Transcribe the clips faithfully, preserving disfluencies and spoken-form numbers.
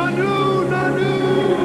Nanu, Nanu.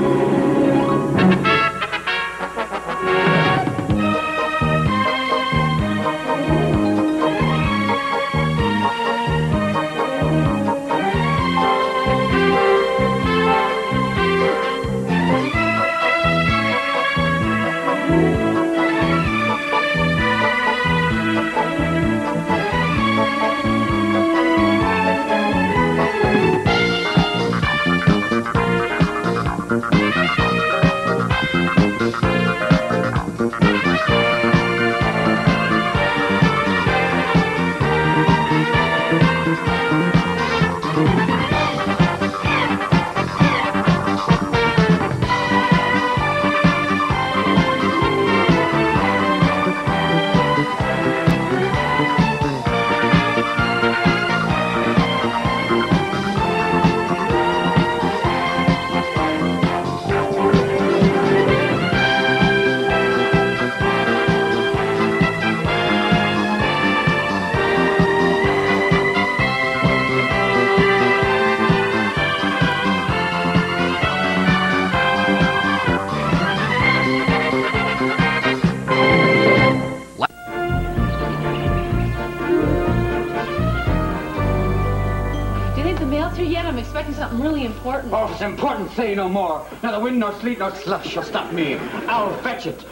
Really important. Oh, if it's important, say no more. Neither wind nor sleet nor slush shall stop me. I'll fetch it.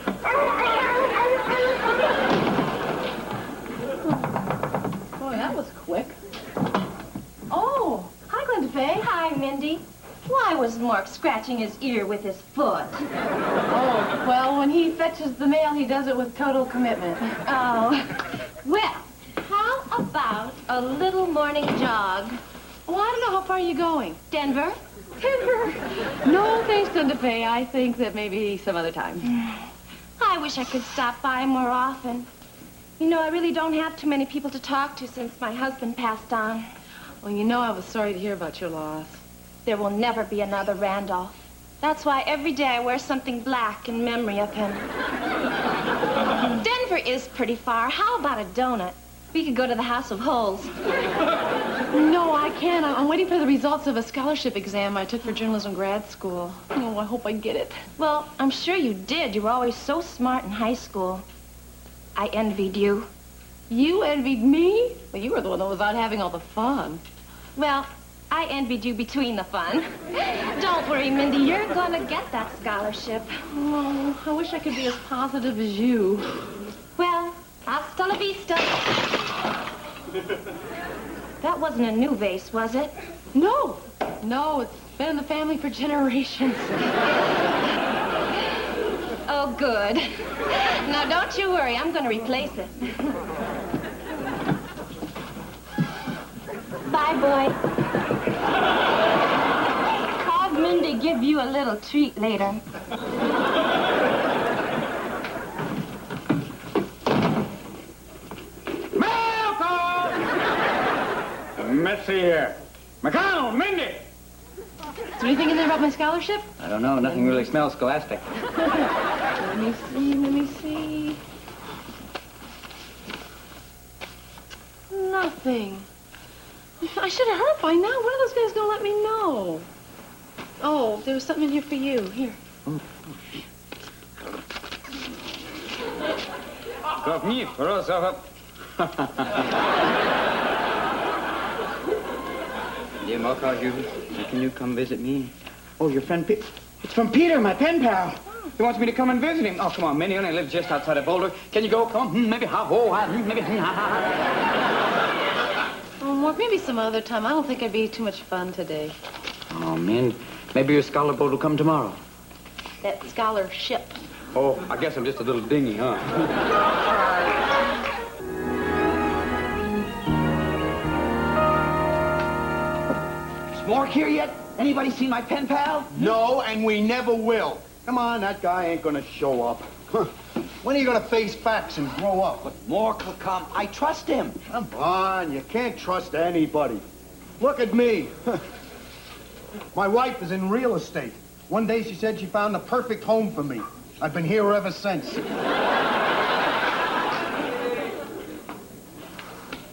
Boy, that was quick. Oh, hi, Glenda Fay. Hi, Mindy. Why was Mork scratching his ear with his foot? Oh, well, when he fetches the mail, he does it with total commitment. Oh. Well, how about a little morning jog? Well, I don't know. How far are you going? Denver? Denver. No, thanks, Glenda Fay. I think that maybe some other time. I wish I could stop by more often. You know, I really don't have too many people to talk to since my husband passed on. Well, you know I was sorry to hear about your loss. There will never be another Randolph. That's why every day I wear something black in memory of him. Denver is pretty far. How about a donut? We could go to the House of Holes. No, I can't. I'm waiting for the results of a scholarship exam I took for journalism grad school. Oh, I hope I get it. Well, I'm sure you did. You were always so smart in high school. I envied you. You envied me? Well, you were the one that was out having all the fun. Well, I envied you between the fun. Don't worry, Mindy. You're gonna get that scholarship. Oh, I wish I could be as positive as you. Well, hasta la vista. That wasn't a new vase, was it? No. No, it's been in the family for generations. Oh, good. Now, don't you worry. I'm going to replace it. Bye, boy. Have Mindy give you a little treat later. Messy here. McConnell, Mindy! Is there anything in there about my scholarship? I don't know. Nothing really smells scholastic. Let me see, let me see. Nothing. I should have heard by now. When are those guys going to let me know? Oh, there was something in here for you. Here. Got me for us up. Dear Mork, you, can you come visit me? Oh, your friend Pete. It's from Peter, my pen pal. He wants me to come and visit him. Oh, come on, Minnie only lives just outside of Boulder. Can you go? Come on, hmm, maybe ha ho ha, hmm, maybe hmm, ha ha. Oh, Mork, maybe some other time. I don't think it'd be too much fun today. Oh, Min, maybe your scholar boat will come tomorrow. That scholarship. Oh, I guess I'm just a little dingy, huh? Mork here yet? Anybody seen my pen pal? No, and we never will. Come on, that guy ain't gonna show up. When are you gonna face facts and grow up? But Mork will come. I trust him. Come on, you can't trust anybody. Look at me. My wife is in real estate. One day she said she found the perfect home for me. I've been here ever since.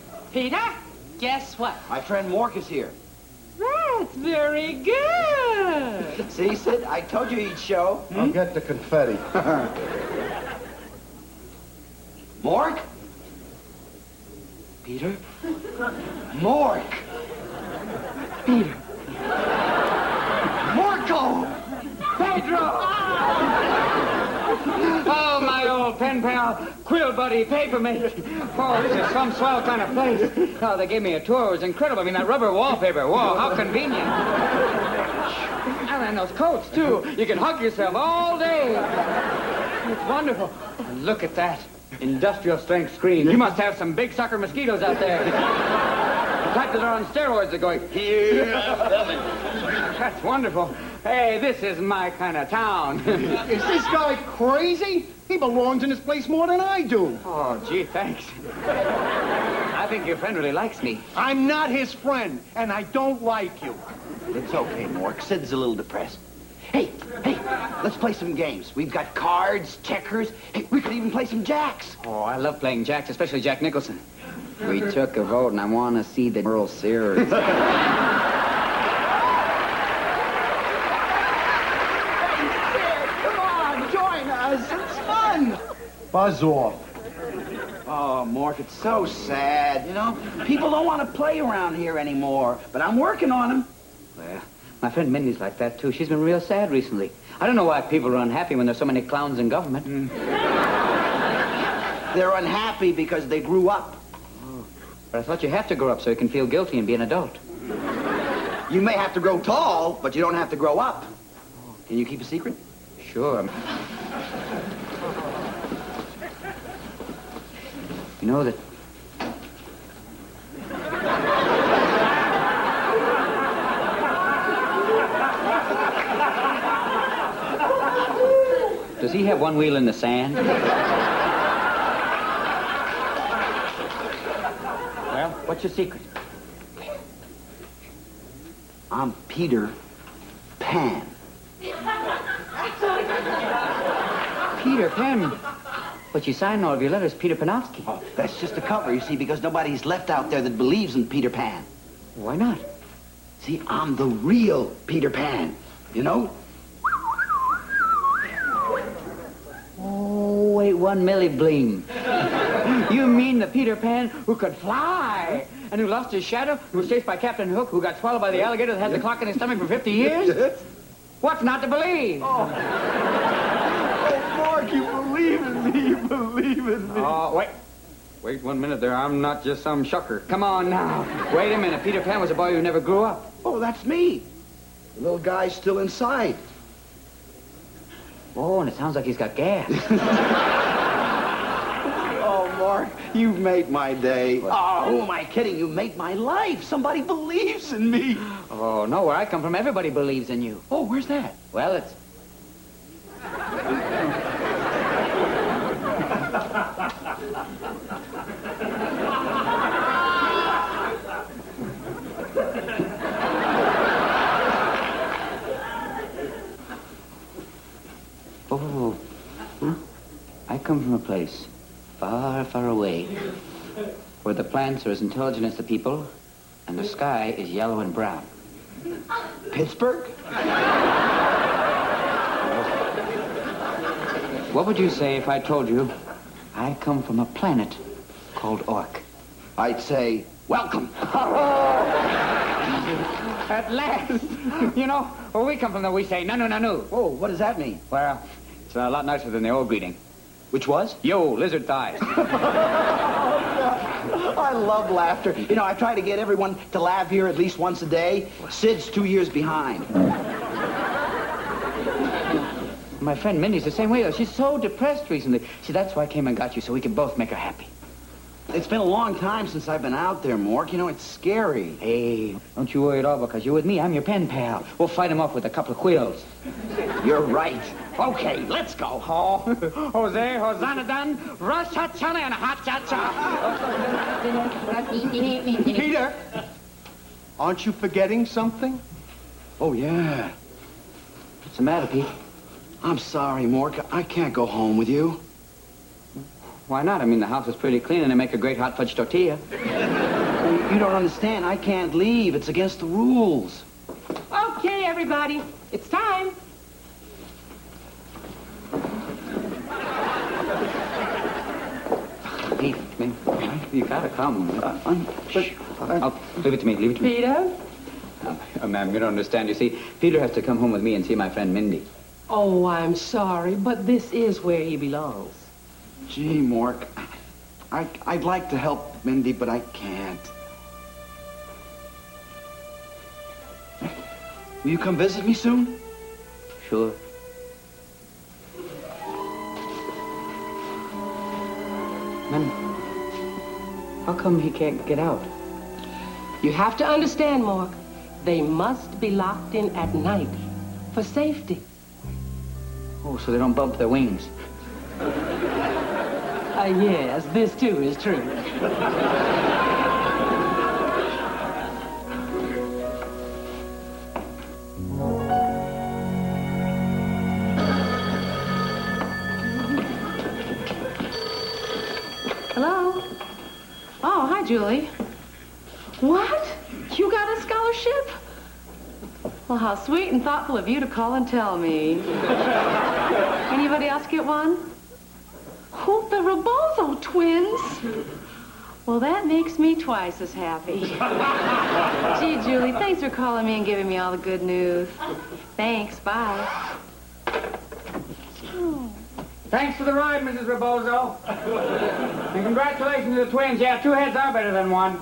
Peter, guess what? My friend Mork is here. That's very good. See, Sid, I told you he'd show. Hmm? I'll get the confetti. Mork? Peter? Mork! Peter. Morco! Pedro! Oh, my old pen pal, quill buddy, papermate. Oh, this is some swell kind of place. Oh, they gave me a tour. It was incredible. I mean, that rubber wallpaper. Whoa, how convenient. And then those coats, too. You can hug yourself all day. It's wonderful. And look at that. Industrial strength screen. You must have some big sucker mosquitoes out there. The type that are on steroids are going, here I'm coming. That's wonderful. Hey, this is my kind of town. Is this guy crazy? He belongs in this place more than I do. Oh, gee, thanks. I think your friend really likes me. I'm not his friend, and I don't like you. It's okay, Mork. Sid's a little depressed. Hey, hey, let's play some games. We've got cards, checkers. Hey, we could even play some jacks. Oh, I love playing jacks, especially Jack Nicholson. We took a vote, and I want to see the World Series. Come on, join us. It's fun. Buzz off. Oh, Mork, it's so sad, you know? People don't want to play around here anymore, but I'm working on them. Well, my friend Mindy's like that, too. She's been real sad recently. I don't know why people are unhappy when there's so many clowns in government. Mm. They're unhappy because they grew up. Oh, but I thought you have to grow up so you can feel guilty and be an adult. You may have to grow tall, but you don't have to grow up. Can you keep a secret? Sure. You know that... Does he have one wheel in the sand? Well, what's your secret? I'm Peter Pan. Peter Pan? But you signed all of your letters Peter Panofsky. Oh, that's just a cover, you see, because nobody's left out there that believes in Peter Pan. Why not? See, I'm the real Peter Pan, you know? Oh, wait one milli bleem. You mean the Peter Pan who could fly and who lost his shadow, who was chased by Captain Hook, who got swallowed by the alligator that had the clock in his stomach for fifty years? What's not to believe? Oh. Oh, Mark, you believe in me. You believe in me. Oh, wait. Wait one minute there. I'm not just some shucker. Come on now. Wait a minute. Peter Pan was a boy who never grew up. Oh, that's me. The little guy's still inside. Oh, and it sounds like he's got gas. Oh, Mark, you've made my day. Oh, who am I kidding? You made my life. Somebody believes in me. Oh, no, where I come from, everybody believes in you. Oh, where's that? Well, it's... Oh, huh? I come from a place far, far away where the plants are as intelligent as the people and the sky is yellow and brown. Pittsburgh? What would you say if I told you I come from a planet called Orc? I'd say, welcome. At last! You know, where we come from, though, we say, no, no, no, no. Oh, what does that mean? Well, it's a lot nicer than the old greeting. Which was? Yo, lizard thighs. I love laughter. You know, I try to get everyone to laugh here at least once a day. Sid's two years behind. My friend Mindy's the same way, though. She's so depressed recently. See, that's why I came and got you, so we could both make her happy. It's been a long time since I've been out there, Mork. You know, it's scary. Hey, don't you worry at all, because you're with me. I'm your pen pal. We'll fight him off with a couple of quills. You're right. Okay, let's go. Oh, Jose, Hosanna Dan, Rosh Hashanah, and Ha-Cha-Cha. Peter, aren't you forgetting something? Oh, yeah. What's the matter, Pete? I'm sorry, Mork. I can't go home with you. Why not? I mean, the house is pretty clean, and they make a great hot fudge tortilla. You don't understand. I can't leave. It's against the rules. Okay, everybody. It's time. Pete, man, you gotta come. Uh, I'm, shh. I'll, leave it to me, leave it to me. Peter? Uh, uh, ma'am, you don't understand. You see, Peter has to come home with me and see my friend Mindy. Oh, I'm sorry, but this is where he belongs. Gee, Mork, I, I'd like to help Mindy, but I can't. Will you come visit me soon? Sure. Man, how come he can't get out? You have to understand, Mork, they must be locked in at night for safety. Oh, so they don't bump their wings. Uh, yes, this too is true. Hello? Oh, hi, Julie. What? You got a scholarship? Well, how sweet and thoughtful of you to call and tell me. Anybody else get one? Who? The Rebozo twins? Well, that makes me twice as happy. Gee, Julie, thanks for calling me and giving me all the good news. Thanks, bye. Oh. Thanks for the ride, Missus Rebozo. And congratulations to the twins. Yeah, two heads are better than one.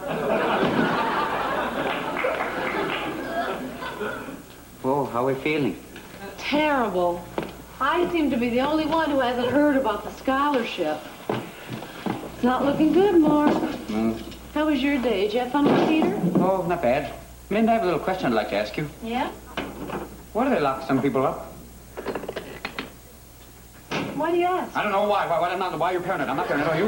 Whoa, how are we feeling? Terrible. I seem to be the only one who hasn't heard about the scholarship. It's not looking good, Mark. Mm. How was your day? Did you have fun with Peter? Oh, not bad. Mindy, I have a little question I'd like to ask you. Yeah? Why do they lock some people up? Why do you ask? I don't know why. Why, why, I'm not, why you're paranoid. I'm not paranoid, are you?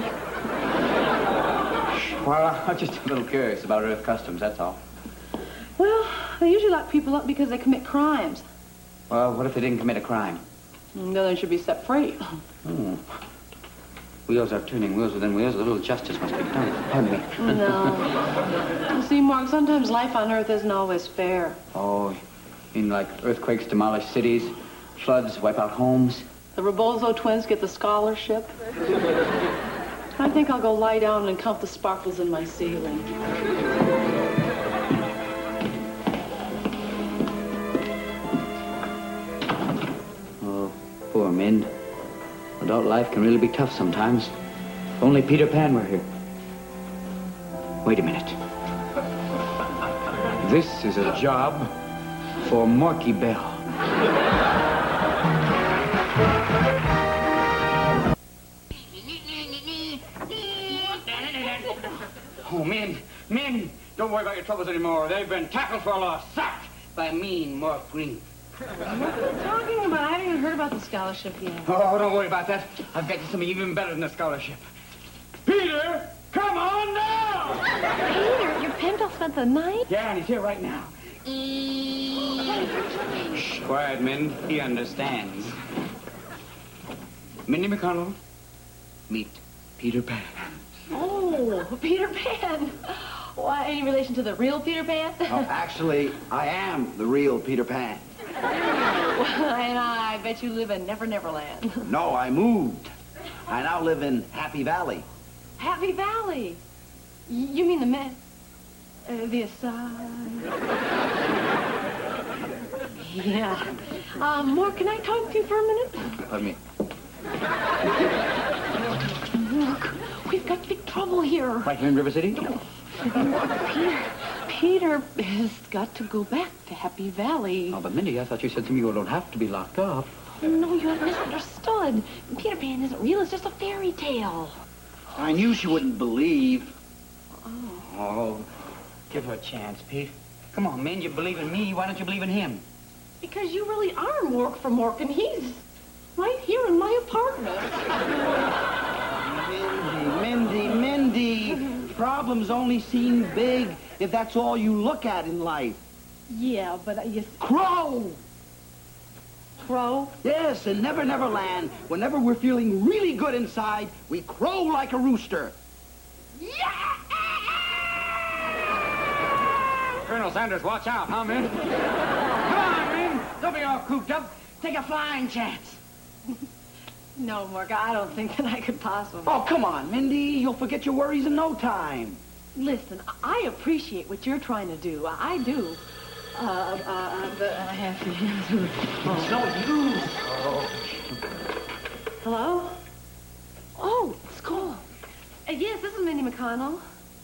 Well, I'm just a little curious about Earth customs, that's all. Well, they usually lock people up because they commit crimes. Well, what if they didn't commit a crime? Then they should be set free. Hmm. Wheels are turning, wheels within wheels. A little justice must be done. Pardon me. No. You see, Mark, sometimes life on Earth isn't always fair. Oh, you mean like earthquakes demolish cities, floods wipe out homes? The Rebozo twins get the scholarship. I think I'll go lie down and count the sparkles in my ceiling. Oh, poor Mind. Adult life can really be tough sometimes. If only Peter Pan were here. Wait a minute. This is a job for Morky Bell. Oh, Min, Min, don't worry about your troubles anymore. They've been tackled for a loss, sacked by mean Mork Green. What are you talking about? I haven't even heard about the scholarship yet. Oh, don't worry about that. I've got you something even better than a scholarship. Peter, come on now! Peter, your pen pal spent the night? Yeah, and he's here right now. Shh, quiet, Min. He understands. Mindy McConnell, meet Peter Pan. Oh, Peter Pan. Why, any relation to the real Peter Pan? Oh, actually, I am the real Peter Pan. And I bet you live in Never Never Land. No, I moved. I now live in Happy Valley. Happy Valley. Y- You mean the man? Uh, the aside. Yeah. Um, Mark, can I talk to you for a minute? Pardon me. Look, we've got big trouble here. Right here in River City? Peter, Peter has got to go back to Happy Valley. Oh, but Mindy, I thought you said to me you don't have to be locked up. No, you have misunderstood. Peter Pan isn't real. It's just a fairy tale. I knew she wouldn't believe. Oh, give her a chance, Pete. Come on, Min, you believe in me. Why don't you believe in him? Because you really are Mork from Mork, and he's right here in my apartment. Mindy, Mindy, Mindy. Problems only seem big if that's all you look at in life. Yeah, but I just... Crow! Crow? Yes, in Never Never Land, whenever we're feeling really good inside, we crow like a rooster. Colonel Sanders, watch out, huh, Min? Come on, cooped up. Take a flying chance. No, Mark, I don't think that I could possibly. Oh, come on, Mindy. You'll forget your worries in no time. Listen, I appreciate what you're trying to do. I do. Uh, uh, but I have to. It's no use. Oh. Hello? Oh, school. Uh, yes, this is Mindy McConnell.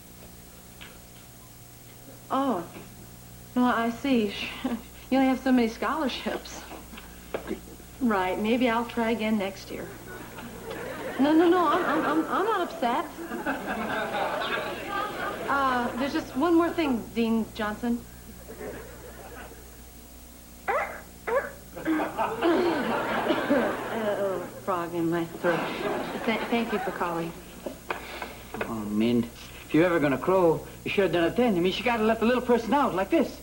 Oh. No, I see. You only have so many scholarships. Right, maybe I'll try again next year. No, no, no, I'm, I'm, I'm, I'm not upset. Uh, there's just one more thing, Dean Johnson. uh, frog in my throat. Th thank you for calling. Oh, Mind, if you're ever gonna crow, you should have done it then. I mean, she gotta let the little person out like this.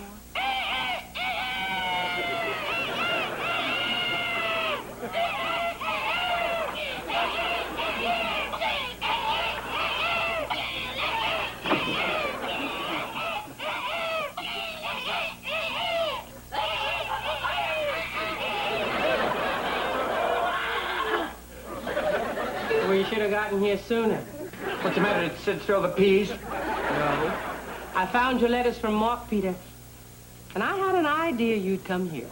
We should have gotten here sooner. What's the matter? Did Sid throw the peas? No. I found your letters from Mark, Peter. And I had an idea you'd come here.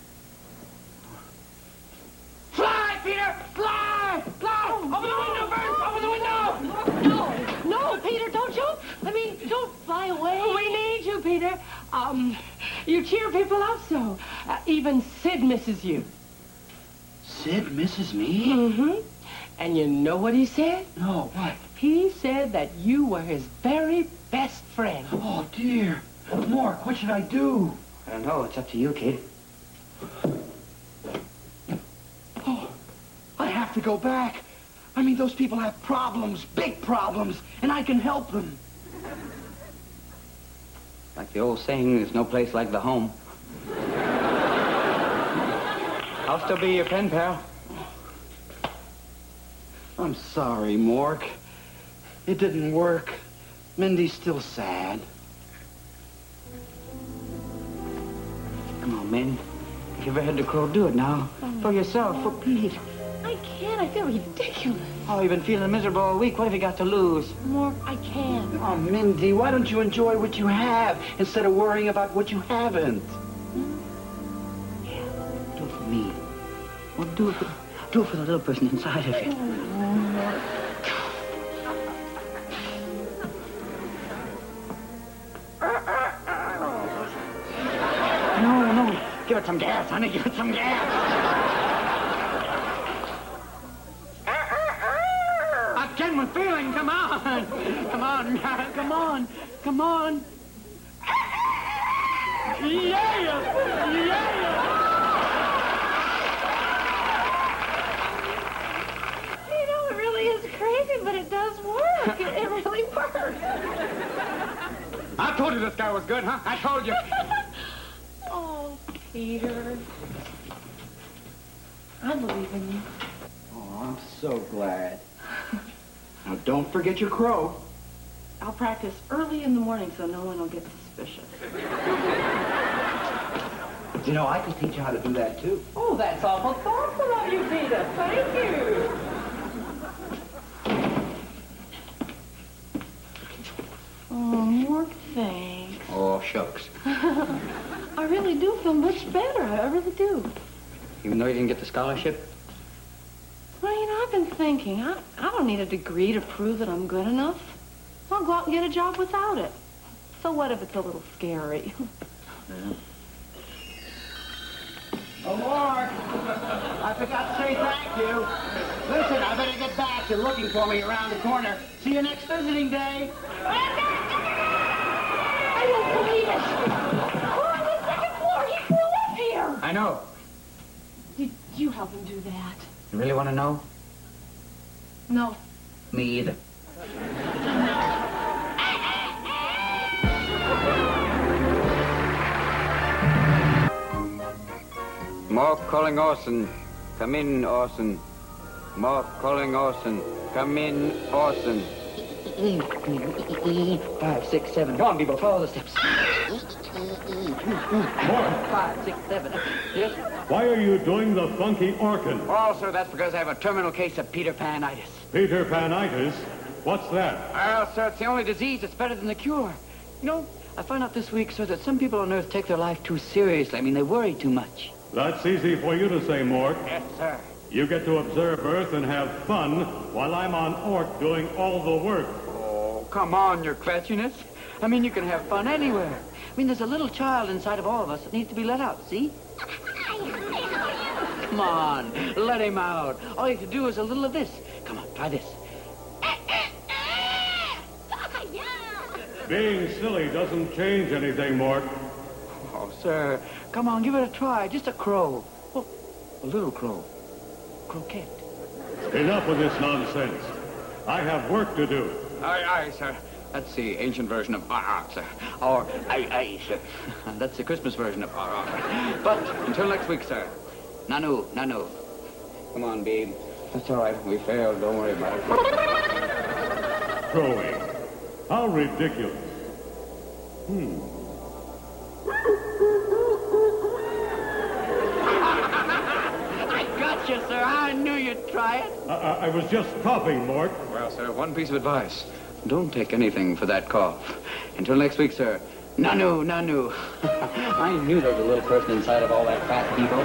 Fly, Peter! Fly! Fly! Open the window, Bert! Open the window! No, no, Peter, don't you? I mean, don't fly away. We need you, Peter. Um, you cheer people up so. Uh, even Sid misses you. Sid misses me? Mm-hmm. And you know what he said? No, what? He said that you were his very best friend. Oh, dear. Mark, what should I do? I don't know. It's up to you, kid. Oh, I have to go back. I mean, those people have problems, big problems, and I can help them. Like the old saying, there's no place like the home. I'll still be your pen pal. I'm sorry, Mork. It didn't work. Mindy's still sad. Come on, Min. If you've ever had the crow, do it now. For yourself, for Pete. I can't. I feel ridiculous. Oh, you've been feeling miserable all week. What have you got to lose? Mark, I can't. Oh, Mindy, why don't you enjoy what you have instead of worrying about what you haven't? Yeah, do it for me. Well, do it for, do it for the little person inside of you. No, no. Give it some gas, honey. Give it some gas. Again with feeling. Come on. Come on. Come on. Come on. Yeah. Yeah. You know, it really is crazy, but it does work. It, it really works. I told you this guy was good, huh? I told you. Oh, Peter. I believe in you. Oh, I'm so glad. Now, don't forget your crow. I'll practice early in the morning so no one will get suspicious. You know, I can teach you how to do that, too. Oh, that's awful thoughtful of you, Peter. Thank you. Oh, Mark, thanks. Oh, shucks. I really do feel much better. I really do. Even though you didn't get the scholarship? Well, you know, I've been thinking. I, I don't need a degree to prove that I'm good enough. I'll go out and get a job without it. So what if it's a little scary? Yeah. Oh, Mark, I forgot to say thank you. Listen, I better get back. They're looking for me around the corner. See you next visiting day. I don't believe it. We're on the second floor. He flew up here. I know. Did you help him do that? You really want to know? No. Me either. Mark calling Orson. Come in, Orson. Mark calling Orson. Come in, Orson. Five, six, seven. Go on, Beeble, follow the steps. Five, six, seven. Yes? Why are you doing the funky orkin? Oh, sir, that's because I have a terminal case of Peter Panitis. Peter Panitis? What's that? Well, sir, it's the only disease that's better than the cure. You know, I found out this week, sir, that some people on Earth take their life too seriously. I mean, they worry too much. That's easy for you to say, Mort. Yes, sir. You get to observe Earth and have fun while I'm on Ork doing all the work. Oh, come on, your cratchiness. I mean, you can have fun anywhere. I mean, there's a little child inside of all of us that needs to be let out, see? Come on, let him out. All you have to do is a little of this. Come on, try this. Being silly doesn't change anything, Mort. Oh, sir, come on, give it a try. Just a crow. Oh, a little crow. Croquette. Enough of this nonsense. I have work to do. Aye, aye, sir. That's the ancient version of ah, sir. Or aye, aye, sir. That's the Christmas version of ah, ah. But until next week, sir. Nanu, nanu. Come on, babe. That's all right. We failed. Don't worry about it. Crowing. How ridiculous. Hmm. I got you, sir. I knew you'd try it. I, I, I was just coughing, Mort. Well, sir, one piece of advice. Don't take anything for that cough. Until next week, sir. Nanu, nanu. I knew there was a little person inside of all that fat people.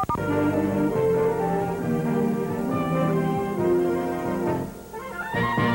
Thank you.